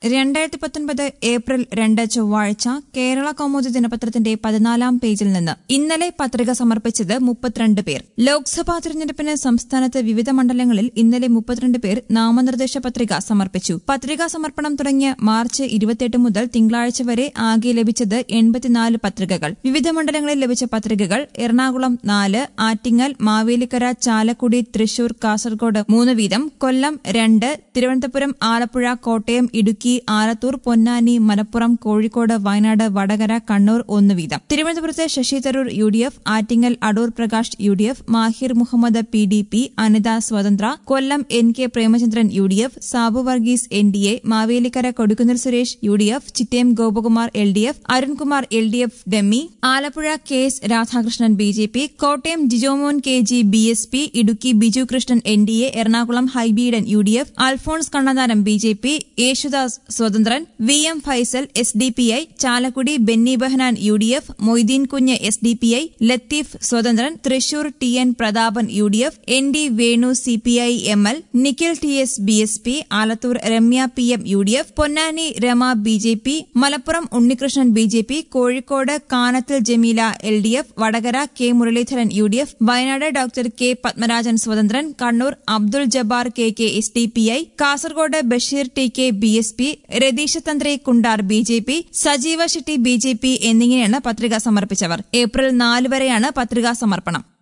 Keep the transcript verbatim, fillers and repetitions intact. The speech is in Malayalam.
രണ്ടായിരത്തി പത്തൊൻപത് ഏപ്രിൽ രണ്ട് ചൊവ്വാഴ്ച കേരള കൗമുദി ദിനപത്രത്തിന്റെ പതിനാലാം പേജിൽ നിന്ന് ഇന്നലെ പത്രിക സമർപ്പിച്ചത് മുപ്പത്തിരണ്ട് പേർ. ലോക്സഭാ തെരഞ്ഞെടുപ്പിന് സംസ്ഥാനത്ത് വിവിധ മണ്ഡലങ്ങളിൽ ഇന്നലെ മുപ്പത്തിരണ്ട് പേർ നാമനിർദ്ദേശ പത്രിക സമർപ്പിച്ചു. പത്രികാ സമർപ്പണം തുടങ്ങിയ മാർച്ച് ഇരുപത്തിയെട്ട് മുതൽ തിങ്കളാഴ്ച വരെ ആകെ ലഭിച്ചത് എൺപത്തിനാല് പത്രികകൾ. വിവിധ മണ്ഡലങ്ങളിൽ ലഭിച്ച പത്രികകൾ എറണാകുളം നാല്, ആറ്റിങ്ങൽ, മാവേലിക്കര, ചാലക്കുടി, തൃശൂർ, കാസർഗോഡ് മൂന്ന് വീതം, കൊല്ലം രണ്ട്, തിരുവനന്തപുരം, ആലപ്പുഴ, കോട്ടയം, ഇടുക്കി, ആലത്തൂർ, പൊന്നാനി, മലപ്പുറം, കോഴിക്കോട്, വയനാട്, വടകര, കണ്ണൂർ ഒന്ന് വീതം. തിരുവനന്തപുരത്ത് Shashi Tharoor U D F, Attingal Adoor Prakash U D F, Mahir Muhammad P D P, Anitha സ്വതന്ത്ര, Kollam N K Premachandran U D F, Sabu Varghese N D A, Mavelikkara Kodikunnil Suresh U D F, Chittayam Gopakumar L D F, Arunkumar L D F dummy, Alappuzha K S Radhakrishnan B J P, Kottayam Jijomon K G B S P, Idukki Biju Krishnan N D A, Ernakulam Hibi Eden U D F, Alphons Kannanthanam B J P, Yesudas സ്വതന്ത്രൻ, V M Faisal S D P I, Chalakudy Benny Behanan U D F, Moideen Kunju S D P I, Latheef സ്വതന്ത്രൻ, Thrissur T N Prathapan U D F, N D Venu C P I M L, Nikhil T S B S P, Alathur Ramya P M U D F, Ponnani Rama B J P, Malappuram Unnikrishnan B J P, Kozhikode Kanathil Jameela L D F, Vadakara K Muraleedharan U D F, Wayanad doctor K Padmarajan സ്വതന്ത്രൻ, Kannur Abdul Jabbar K K S D P I, Kasaragod Basheer T K B S P, Ratheesh Thantri Kundar B J P, സജീവ ഷെട്ടി ബി ജെ പി എന്നിങ്ങനെയാണ് പത്രിക സമർപ്പിച്ചവർ. ഏപ്രിൽ നാല് വരെയാണ് പത്രികാ സമർപ്പണം.